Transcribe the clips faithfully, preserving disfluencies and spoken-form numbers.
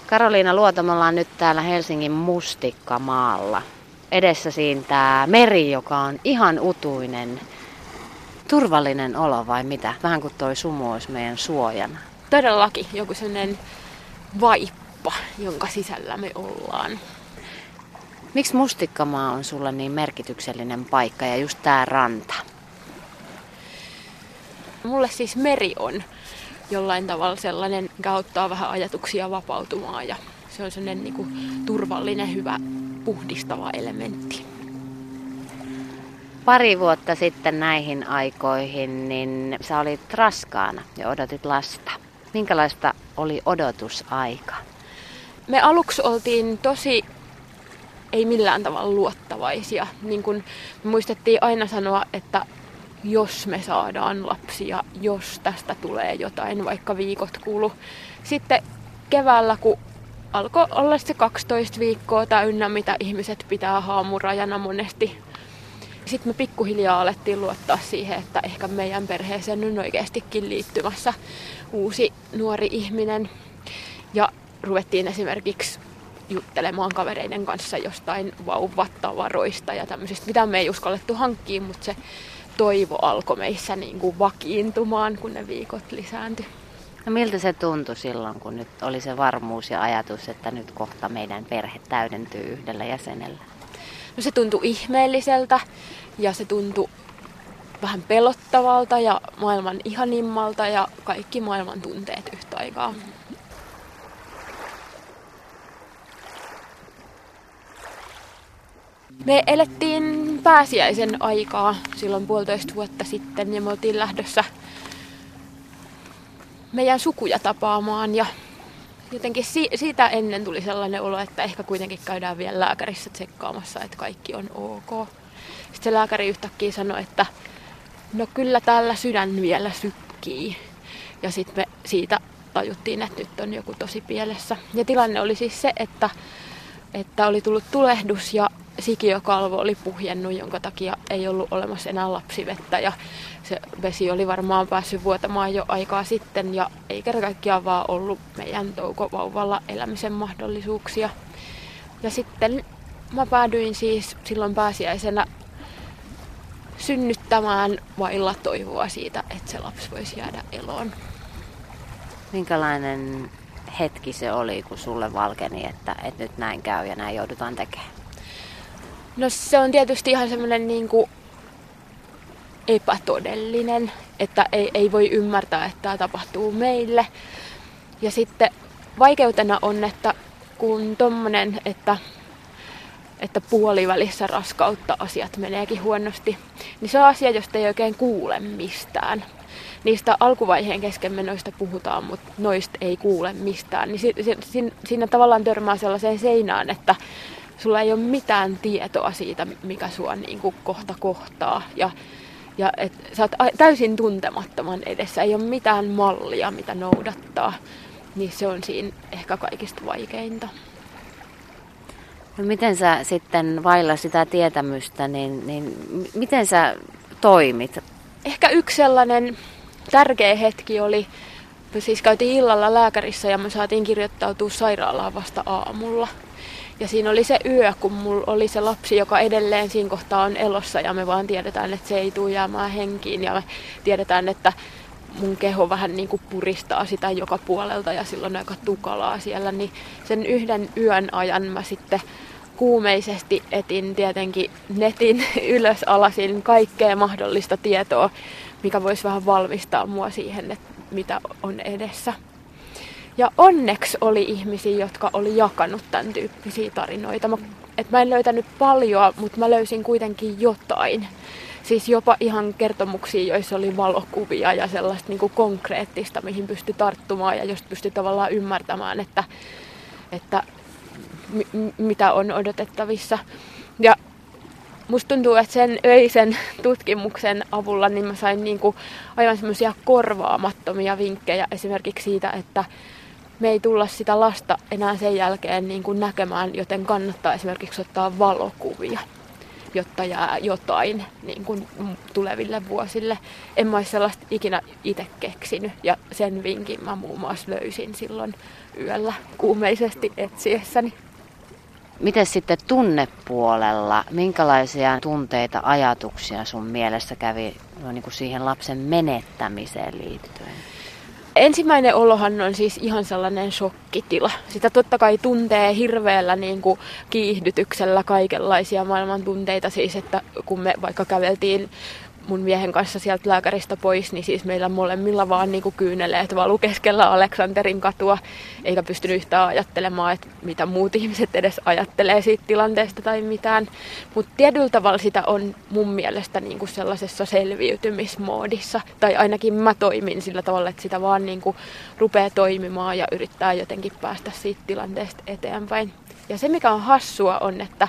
Karoliina Luoto, me ollaan nyt täällä Helsingin Mustikkamaalla. Edessä siintää meri, joka on ihan utuinen. Turvallinen olo vai mitä? Vähän kuin toi sumu olisi meidän suojana. Todellakin joku sellainen vaippa, jonka sisällä me ollaan. Miksi Mustikkamaa on sulle niin merkityksellinen paikka ja just tää ranta? Mulle siis meri on jollain tavalla sellainen, mikä auttaa vähän ajatuksia vapautumaan ja se on sellainen niin kuin turvallinen, hyvä, puhdistava elementti. Pari vuotta sitten näihin aikoihin, niin sä olit raskaana ja odotit lasta. Minkälaista oli odotusaika? Me aluksi oltiin tosi, ei millään tavalla luottavaisia. Niin kun me muistettiin aina sanoa, että jos me saadaan lapsia, jos tästä tulee jotain, vaikka viikot kulu. Sitten keväällä, kun alkoi olla se kaksitoista viikkoa täynnä, mitä ihmiset pitää haamurajana monesti. Sitten me pikkuhiljaa alettiin luottaa siihen, että ehkä meidän perheeseen on oikeastikin liittymässä uusi nuori ihminen. Ja ruvettiin esimerkiksi juttelemaan kavereiden kanssa jostain vauvatavaroista ja tämmöisistä, mitä me ei uskallettu hankkia, mutta se toivo alkoi meissä niin kuin vakiintumaan, kun ne viikot lisääntyi. No miltä se tuntui silloin, kun nyt oli se varmuus ja ajatus, että nyt kohta meidän perhe täydentyy yhdellä jäsenellä? No se tuntui ihmeelliseltä ja se tuntui vähän pelottavalta ja maailman ihanimmalta ja kaikki maailman tunteet yhtä aikaa. Me elettiin pääsiäisen aikaa silloin puolitoista vuotta sitten ja me oltiin lähdössä meidän sukuja tapaamaan ja jotenkin si- siitä ennen tuli sellainen olo, että ehkä kuitenkin käydään vielä lääkärissä tsekkaamassa, että kaikki on ok. Sitten se lääkäri yhtäkkiä sanoi, että no kyllä täällä sydän vielä sykkii. Ja sitten me siitä tajuttiin, että nyt on joku tosi pielessä. Ja tilanne oli siis se, että, että oli tullut tulehdus ja sikiökalvo oli puhjennut, jonka takia ei ollut olemassa enää lapsivettä. Ja se vesi oli varmaan päässyt vuotamaan jo aikaa sitten ja ei kerta kaikkiaan vaan ollut meidän toukovauvalla elämisen mahdollisuuksia. Ja sitten mä päädyin siis silloin pääsiäisenä synnyttämään vailla toivoa siitä, että se lapsi voisi jäädä eloon. Minkälainen hetki se oli, kun sulle valkeni, että, että nyt näin käy ja näin joudutaan tekemään? No se on tietysti ihan semmoinen niin kuin epätodellinen, että ei, ei voi ymmärtää, että tämä tapahtuu meille. Ja sitten vaikeutena on, että kun tommonen, että, että puolivälissä raskautta asiat meneekin huonosti, niin se on asia, josta ei oikein kuule mistään. Niistä alkuvaiheen keskenmenoista puhutaan, mutta noista ei kuule mistään. Niin si, si, siinä tavallaan törmää sellaiseen seinään, että sulla ei ole mitään tietoa siitä, mikä sua niin kuin kohta kohtaa. Ja, ja et sä oot täysin tuntemattoman edessä. Ei ole mitään mallia, mitä noudattaa. Niin se on siinä ehkä kaikista vaikeinta. No miten sä sitten vailla sitä tietämystä, niin, niin miten sä toimit? Ehkä yksi sellainen tärkeä hetki oli, siis käytiin illalla lääkärissä ja me saatiin kirjoittautua sairaalaan vasta aamulla. Ja siinä oli se yö, kun mulla oli se lapsi, joka edelleen siinä kohtaa on elossa ja me vaan tiedetään, että se ei tule jäämään henkiin. Ja me tiedetään, että mun keho vähän niin kuin puristaa sitä joka puolelta ja silloin aika tukalaa siellä. Niin sen yhden yön ajan mä sitten kuumeisesti etin tietenkin netin ylös alasin kaikkea mahdollista tietoa, mikä voisi vähän valmistaa mua siihen, että mitä on edessä. Ja onneksi oli ihmisiä, jotka oli jakanut tämän tyyppisiä tarinoita. Mä, et mä en löytänyt paljon, mutta mä löysin kuitenkin jotain. Siis jopa ihan kertomuksia, joissa oli valokuvia ja sellaista niin kuin konkreettista, mihin pystyi tarttumaan ja josta pystyi tavallaan ymmärtämään, että, että m- mitä on odotettavissa. Ja musta tuntuu, että sen öisen tutkimuksen avulla niin mä sain niin kuin aivan semmoisia korvaamattomia vinkkejä esimerkiksi siitä, että me ei tulla sitä lasta enää sen jälkeen niin kuin näkemään, joten kannattaa esimerkiksi ottaa valokuvia. jotta jää jotain niin kuin tuleville vuosille. En mä olisi sellaista ikinä itse keksinyt ja sen vinkin mä muun muassa löysin silloin yöllä kuumeisesti etsiessäni. Miten sitten tunnepuolella, minkälaisia tunteita, ajatuksia sun mielessä kävi no niin kuin siihen lapsen menettämiseen liittyen? Ensimmäinen olohan on siis ihan sellainen shokkitila. Sitä totta kai tuntee hirveällä niin kuin kiihdytyksellä kaikenlaisia maailman tunteita. Siis, että kun me vaikka käveltiin mun miehen kanssa sieltä lääkäristä pois, niin siis meillä molemmilla vaan niin kuin kyyneleet valu keskellä Aleksanterin katua. Eikä pystynyt yhtään ajattelemaan, että mitä muut ihmiset edes ajattelee siitä tilanteesta tai mitään. Mutta tietyllä tavalla sitä on mun mielestä niin kuin sellaisessa selviytymismoodissa. Tai ainakin mä toimin sillä tavalla, että sitä vaan niin kuin rupeaa toimimaan ja yrittää jotenkin päästä siitä tilanteesta eteenpäin. Ja se mikä on hassua on, että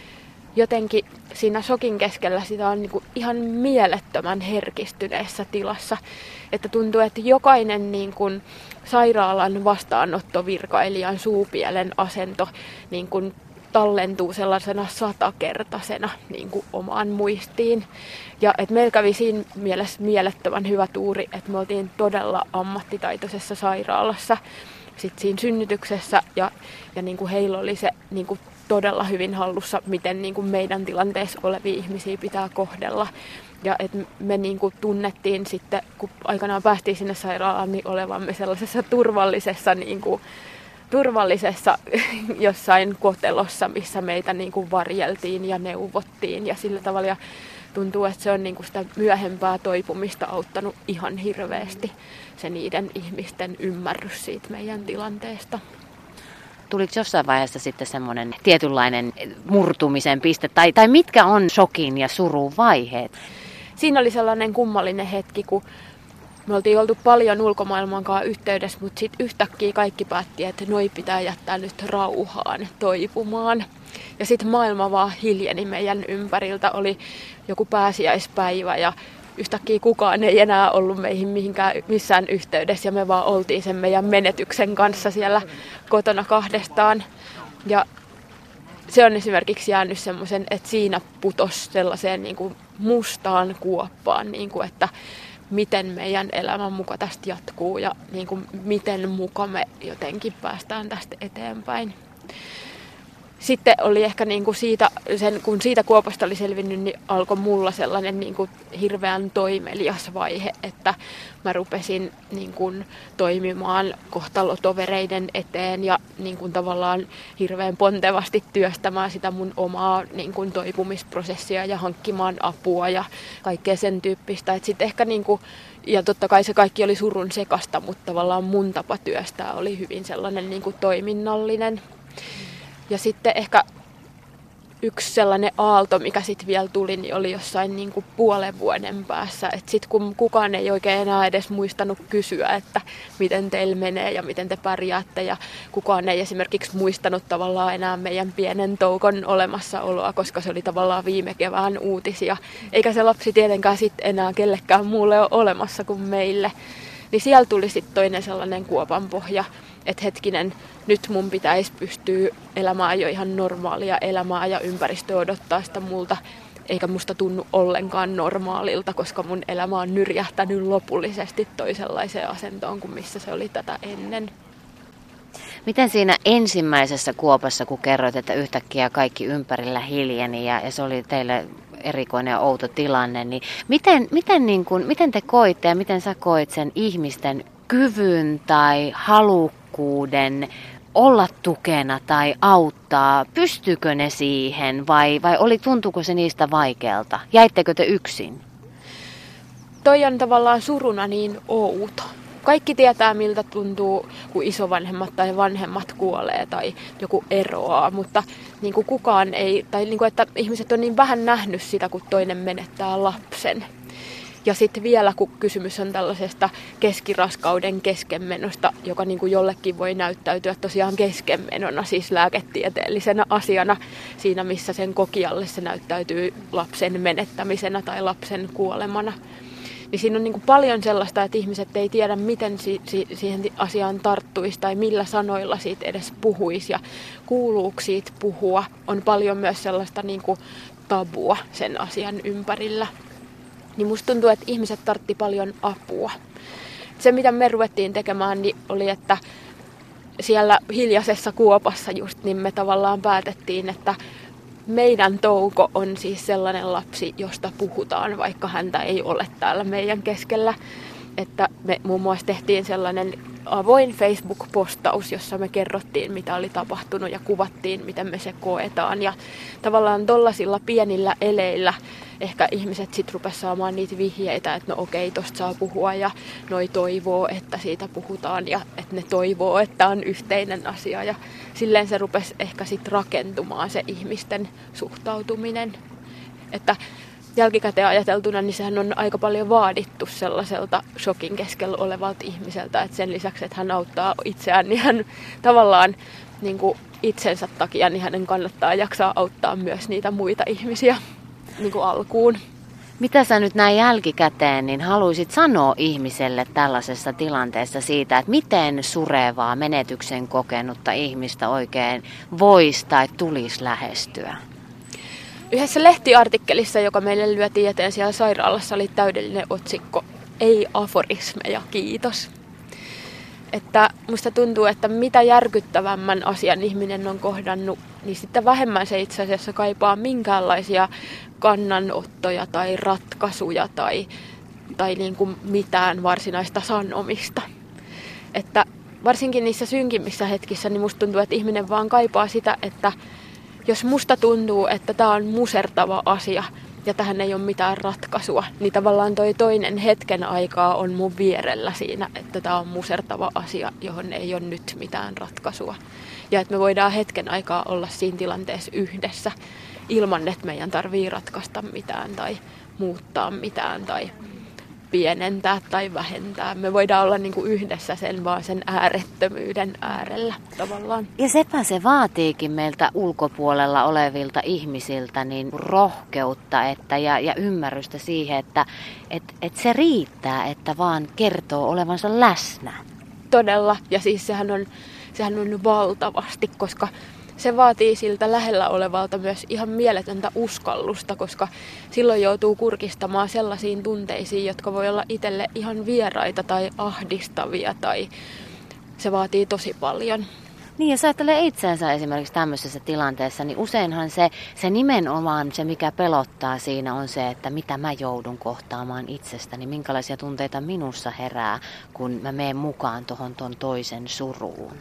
jotenkin siinä shokin keskellä sitä on niinku ihan mielettömän herkistyneessä tilassa. Että tuntuu, että jokainen niinku sairaalan vastaanottovirkailijan suupielen asento niinku tallentuu sellaisena satakertaisena niinku omaan muistiin. Ja et meillä kävi siinä mielessä mielettömän hyvä tuuri, että me oltiin todella ammattitaitoisessa sairaalassa sit siinä synnytyksessä ja, ja niinku heillä oli se niinku todella hyvin hallussa, miten niin kuin meidän tilanteessa olevia ihmisiä pitää kohdella. Ja että me niin kuin tunnettiin sitten, kun aikanaan päästiin sinne sairaalaan, niin olevamme sellaisessa turvallisessa, niin kuin, turvallisessa jossain kotelossa, missä meitä niin kuin varjeltiin ja neuvottiin ja sillä tavalla. Ja tuntuu, että se on niin kuin sitä myöhempää toipumista auttanut ihan hirveästi, se niiden ihmisten ymmärrys siitä meidän tilanteesta. Tuliko jossain vaiheessa sitten semmoinen tietynlainen murtumisen piste, tai, tai mitkä on shokin ja surun vaiheet? Siinä oli sellainen kummallinen hetki, kun me oltiin oltu paljon ulkomaailman kanssa yhteydessä, mutta sitten yhtäkkiä kaikki päätti, että noi pitää jättää nyt rauhaan toipumaan. Ja sitten maailma vaan hiljeni meidän ympäriltä, oli joku pääsiäispäivä ja yhtäkkiä kukaan ei enää ollut meihin mihinkään, missään yhteydessä ja me vaan oltiin sen meidän menetyksen kanssa siellä kotona kahdestaan. Ja se on esimerkiksi jäänyt semmoisen, että siinä putosi sellaiseen niin kuin mustaan kuoppaan, niin kuin, että miten meidän elämän muka tästä jatkuu ja niin kuin, miten muka me jotenkin päästään tästä eteenpäin. Sitten oli ehkä niin kuin siitä, sen, kun siitä kuopasta oli selvinnyt, niin alkoi mulla sellainen niin kuin hirveän toimelias vaihe, että mä rupesin niin kuin toimimaan kohtalotovereiden eteen ja niin kuin tavallaan hirveän pontevasti työstämään sitä mun omaa niin kuin toipumisprosessia ja hankkimaan apua ja kaikkea sen tyyppistä. Et sit ehkä niin kuin, ja totta kai se kaikki oli surun sekasta, mutta tavallaan mun tapa työstää oli hyvin sellainen niin kuin toiminnallinen. Ja sitten ehkä yksi sellainen aalto, mikä sitten vielä tuli, niin oli jossain niin kuin puolen vuoden päässä. Että sitten kun kukaan ei oikein enää edes muistanut kysyä, että miten teillä menee ja miten te pärjäätte. Ja kukaan ei esimerkiksi muistanut tavallaan enää meidän pienen toukon olemassaoloa, koska se oli tavallaan viime kevään uutisia. Eikä se lapsi tietenkään sitten enää kellekään muulle ole olemassa kuin meille. Niin siellä tuli sitten toinen sellainen kuopanpohja, että hetkinen, nyt mun pitäisi pystyä elämään jo ihan normaalia elämää ja ympäristö odottaa sitä multa, eikä musta tunnu ollenkaan normaalilta, koska mun elämä on nyrjähtänyt lopullisesti toisenlaiseen asentoon kuin missä se oli tätä ennen. Miten siinä ensimmäisessä kuopassa, kun kerroit, että yhtäkkiä kaikki ympärillä hiljeni ja, ja se oli teille erikoinen ja outo tilanne, niin miten, miten, niin kuin, miten te koitte ja miten sä koit sen ihmisten kyvyn tai halukkuuden olla tukena tai auttaa? Pystyykö ne siihen vai, vai oli, tuntuuko se niistä vaikealta? Jäittekö te yksin? Toi on tavallaan suruna niin outo. Kaikki tietää, miltä tuntuu, kun isovanhemmat tai vanhemmat kuolee tai joku eroaa, mutta niin kuin kukaan ei, tai niin kuin, että ihmiset on niin vähän nähnyt sitä, kun toinen menettää lapsen. Ja sitten vielä, kun kysymys on tällaisesta keskiraskauden keskenmenosta, joka niin kuin jollekin voi näyttäytyä tosiaan keskenmenona, siis lääketieteellisenä asiana, siinä missä sen kokijalle se näyttäytyy lapsen menettämisenä tai lapsen kuolemana. Niin siinä on niin kuin paljon sellaista, että ihmiset ei tiedä, miten si- si- siihen asiaan tarttuisi tai millä sanoilla siitä edes puhuisi ja kuuluuko siitä puhua. On paljon myös sellaista niin kuin tabua sen asian ympärillä. Niin musta tuntuu, että ihmiset tartti paljon apua. Se, mitä me ruvettiin tekemään, niin oli, että siellä hiljaisessa kuopassa just, niin me tavallaan päätettiin, että meidän Touko on siis sellainen lapsi, josta puhutaan, vaikka häntä ei ole täällä meidän keskellä. Että me muun muassa tehtiin sellainen avoin Facebook-postaus, jossa me kerrottiin, mitä oli tapahtunut ja kuvattiin, miten me se koetaan. Ja tavallaan tollasilla pienillä eleillä ehkä ihmiset sitten rupesivat saamaan niitä vihjeitä, että no okei, tosta saa puhua ja noi toivoo, että siitä puhutaan ja että ne toivoo, että on yhteinen asia. Ja silleen se rupesi ehkä sitten rakentumaan se ihmisten suhtautuminen. Että jälkikäteen ajateltuna, niin sehän on aika paljon vaadittu sellaiselta shokin keskellä olevalta ihmiseltä, että sen lisäksi, että hän auttaa itseään, niin hän tavallaan niin kuin itsensä takia, niin hänen kannattaa jaksaa auttaa myös niitä muita ihmisiä niin kuin alkuun. Mitä sä nyt näin jälkikäteen, niin haluaisit sanoa ihmiselle tällaisessa tilanteessa siitä, että miten surevaa menetyksen kokenutta ihmistä oikein voisi tai tulisi lähestyä? Yhdessä lehtiartikkelissa, joka meille lyötiin eteen siellä sairaalassa, oli täydellinen otsikko "Ei aforismeja, kiitos". Että musta tuntuu, että mitä järkyttävämmän asian ihminen on kohdannut, niin sitten vähemmän se itse asiassa kaipaa minkäänlaisia kannanottoja tai ratkaisuja tai, tai niin kuin mitään varsinaista sanomista. Että varsinkin niissä synkimmissä hetkissä, niin musta tuntuu, että ihminen vaan kaipaa sitä, että jos musta tuntuu, että tämä on musertava asia ja tähän ei ole mitään ratkaisua, niin tavallaan toi toinen hetken aikaa on mun vierellä siinä, että tämä on musertava asia, johon ei ole nyt mitään ratkaisua. Ja että me voidaan hetken aikaa olla siinä tilanteessa yhdessä ilman, että meidän tarvii ratkaista mitään tai muuttaa mitään tai pienentää tai vähentää. Me voidaan olla niin kuin yhdessä sen vaan sen äärettömyyden äärellä tavallaan. Ja sepä se vaatiikin meiltä ulkopuolella olevilta ihmisiltä niin rohkeutta että, ja, ja ymmärrystä siihen, että et, et se riittää, että vaan kertoo olevansa läsnä. Todella. Ja siis sehän on, sehän on valtavasti, koska se vaatii siltä lähellä olevalta myös ihan mieletöntä uskallusta, koska silloin joutuu kurkistamaan sellaisiin tunteisiin, jotka voi olla itselle ihan vieraita tai ahdistavia tai se vaatii tosi paljon. Niin, jos ajattelee itseensä esimerkiksi tämmöisessä tilanteessa, niin useinhan se, se nimenomaan se, mikä pelottaa siinä on se, että mitä mä joudun kohtaamaan itsestäni, minkälaisia tunteita minussa herää, kun mä menen mukaan tuohon ton toisen suruun.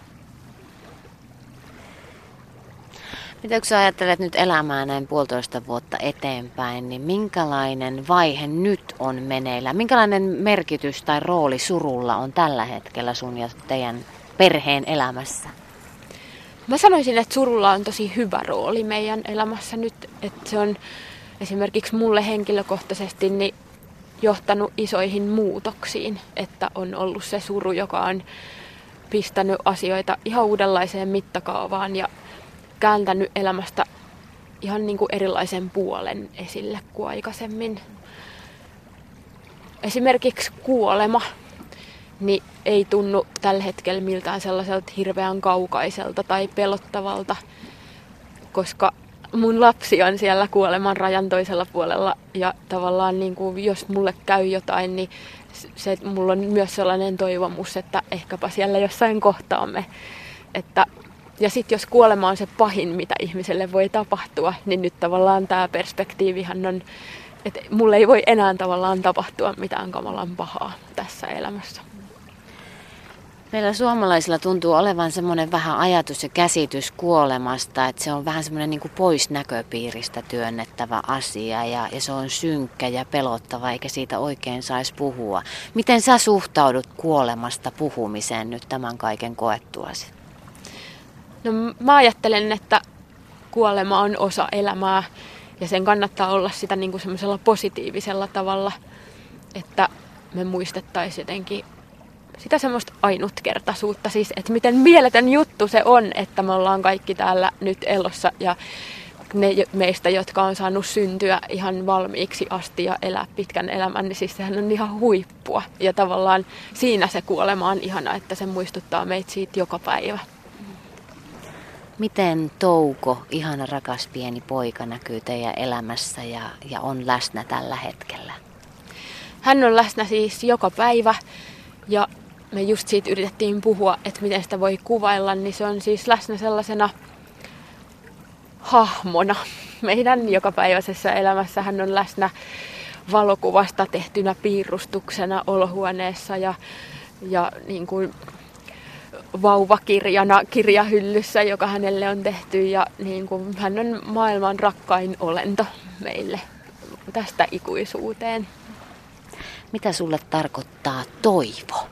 Mitä kun sä ajattelet nyt elämää näin puolitoista vuotta eteenpäin, niin minkälainen vaihe nyt on meneillä? Minkälainen merkitys tai rooli surulla on tällä hetkellä sun ja teidän perheen elämässä? Mä sanoisin, että surulla on tosi hyvä rooli meidän elämässä nyt. Että se on esimerkiksi mulle henkilökohtaisesti niin johtanut isoihin muutoksiin. Että on ollut se suru, joka on pistänyt asioita ihan uudenlaiseen mittakaavaan ja kääntänyt elämästä ihan niin kuin erilaisen puolen esille kuin aikaisemmin. Esimerkiksi kuolema niin ei tunnu tällä hetkellä miltään sellaiselta hirveän kaukaiselta tai pelottavalta, koska mun lapsi on siellä kuoleman rajan toisella puolella ja tavallaan niin kuin jos mulle käy jotain, niin se, mulla on myös sellainen toivomus, että ehkäpä siellä jossain kohtaamme. Että ja sitten jos kuolema on se pahin, mitä ihmiselle voi tapahtua, niin nyt tavallaan tämä perspektiivihan on, että mulle ei voi enää tavallaan tapahtua mitään kamalan pahaa tässä elämässä. Meillä suomalaisilla tuntuu olevan semmoinen vähän ajatus ja käsitys kuolemasta, että se on vähän semmoinen niin kuin pois näköpiiristä työnnettävä asia ja, ja se on synkkä ja pelottava eikä siitä oikein saisi puhua. Miten sä suhtaudut kuolemasta puhumiseen nyt tämän kaiken koettuasi? No mä ajattelen, että kuolema on osa elämää ja sen kannattaa olla sitä niin kuin semmoisella positiivisella tavalla, että me muistettaisiin jotenkin sitä semmoista ainutkertaisuutta, siis että miten mieletön juttu se on, että me ollaan kaikki täällä nyt elossa ja ne meistä, jotka on saanut syntyä ihan valmiiksi asti ja elää pitkän elämän, niin siis sehän on ihan huippua ja tavallaan siinä se kuolema on ihana, että se muistuttaa meitä siitä joka päivä. Miten Touko, ihana rakas pieni poika, näkyy teidän elämässä ja, ja on läsnä tällä hetkellä? Hän on läsnä siis joka päivä ja me just siitä yritettiin puhua, että miten sitä voi kuvailla, niin se on siis läsnä sellaisena hahmona meidän jokapäiväisessä elämässä. Hän on läsnä valokuvasta tehtynä piirustuksena olohuoneessa ja, ja niin kuin vauvakirjana kirjahyllyssä, joka hänelle on tehty. Ja niin kuin hän on maailman rakkain olento meille tästä ikuisuuteen. Mitä sulle tarkoittaa toivo?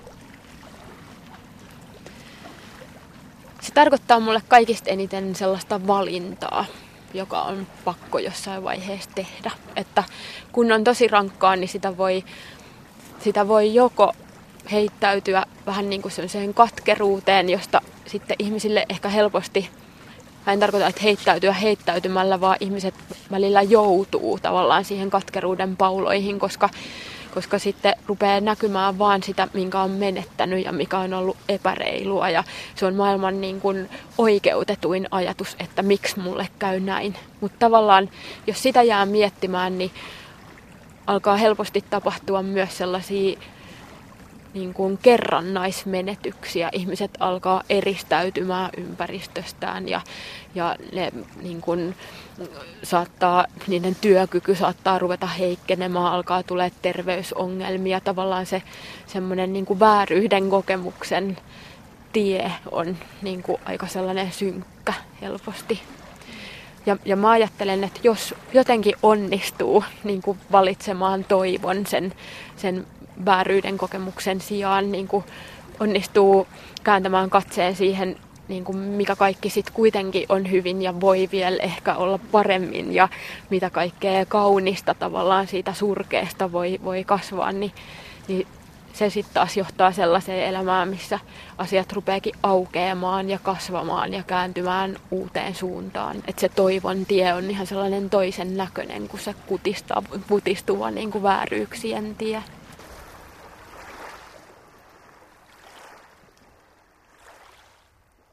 Se tarkoittaa mulle kaikista eniten sellaista valintaa, joka on pakko jossain vaiheessa tehdä. Että kun on tosi rankkaa, niin sitä voi, sitä voi joko heittäytyä vähän niin kuin sellaiseen katkeruuteen, josta sitten ihmisille ehkä helposti, mä en tarkoita, että heittäytyä heittäytymällä, vaan ihmiset välillä joutuu tavallaan siihen katkeruuden pauloihin, koska koska sitten rupeaa näkymään vaan sitä, minkä on menettänyt ja mikä on ollut epäreilua. Ja se on maailman niin kuin oikeutetuin ajatus, että miksi mulle käy näin. Mutta tavallaan, jos sitä jää miettimään, niin alkaa helposti tapahtua myös sellaisia niin kuin kerrannaismenetyksiä. Ihmiset alkaa eristäytymään ympäristöstään ja, ja ne niin kuin saattaa, niiden työkyky saattaa ruveta heikkenemään, alkaa tulee terveysongelmia. Tavallaan se semmoinen niin kuin vääryyden kokemuksen tie on niin kuin aika sellainen synkkä helposti. Ja, ja mä ajattelen, että jos jotenkin onnistuu niin kuin valitsemaan toivon sen, sen vääryyden kokemuksen sijaan, niin kuin onnistuu kääntämään katseen siihen, niin kuin mikä kaikki sitten kuitenkin on hyvin ja voi vielä ehkä olla paremmin ja mitä kaikkea kaunista tavallaan siitä surkeasta voi, voi kasvaa, niin, niin se sitten taas johtaa sellaiseen elämään, missä asiat rupeakin aukeamaan ja kasvamaan ja kääntymään uuteen suuntaan. Että se toivon tie on ihan sellainen toisen näköinen kuin se kutistaa, kutistuva niin kuin vääryyksien tie.